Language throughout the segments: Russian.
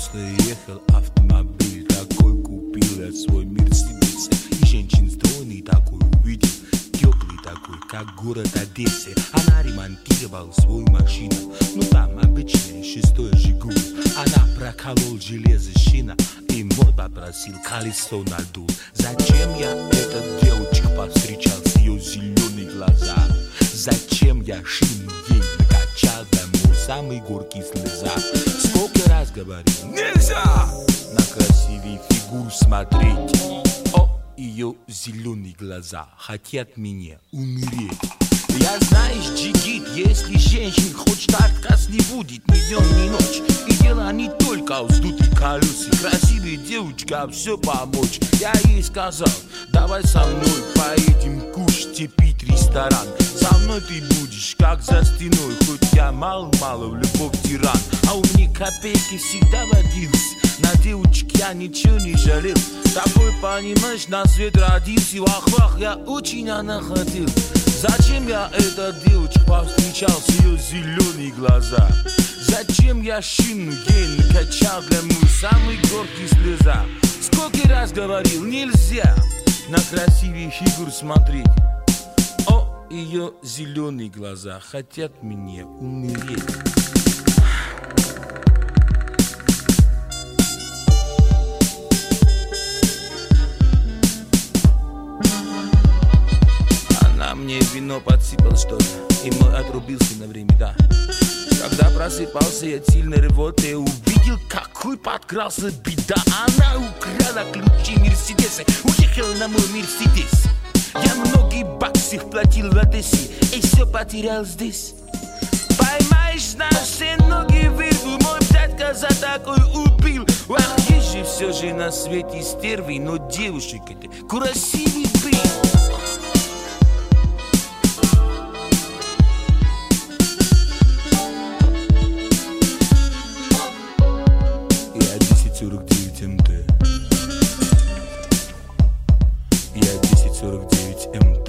просто ехал автомобиль, такой купил я свой Мерседес. И женщин стройный такой увидел, теплый такой, как город Одесса. Она ремонтировала свою машину, ну там обычная 6-й Жигуль. Она проколол железо шина, и мой попросил колесо надул. Зачем я этот девочек повстречал с ее зеленые глаза? Зачем я шину ей накачал домой самый горький слеза? Сколько раз говорил, нельзя на красивый фигур смотреть. О, ее зеленые глаза хотят меня умереть. Я, знаешь, джигит, если женщин хочет, отказ не будет ни днем, ни ночь. И дело не только в вздутых колесе, красивая девочка, все помочь. Я ей сказал, давай со мной поедем кушать и пить ресторан. Со мной ты будешь как за стеной, хоть я мало-мало в любовь тиран. А у меня копейки всегда водились, на девочек я ничего не жалел. Такой, понимаешь, на свет родился, вах-вах, я очень она хотел. Зачем я этот девочек повстречал с ее зеленые глаза? Зачем я шину ей накачал для мой самый горький слеза? Сколько раз говорил, нельзя на красивый фигур смотреть. О, ее зеленые глаза хотят меня умереть. Мне вино подсыпал что-то, и мой отрубился на время, да. Когда просыпался я от сильной рвоты, увидел, какой подкрался беда. Она украла ключи Мерседеса, уехала на мой Мерседес. Я многие баксов платил в Одессе, и все потерял здесь. Поймаешь на все ноги вырву, мой дядька за такой убил. Ах, есть же все же на свете стервы, но девушек это красивый был. Я 1049 МТ.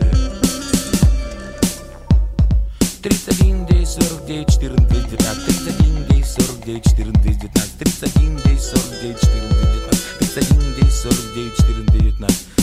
31 дей 49 14 19. 31 дей 49 14 19. 31 дей 49 14 19. 31 дей 49 14 19.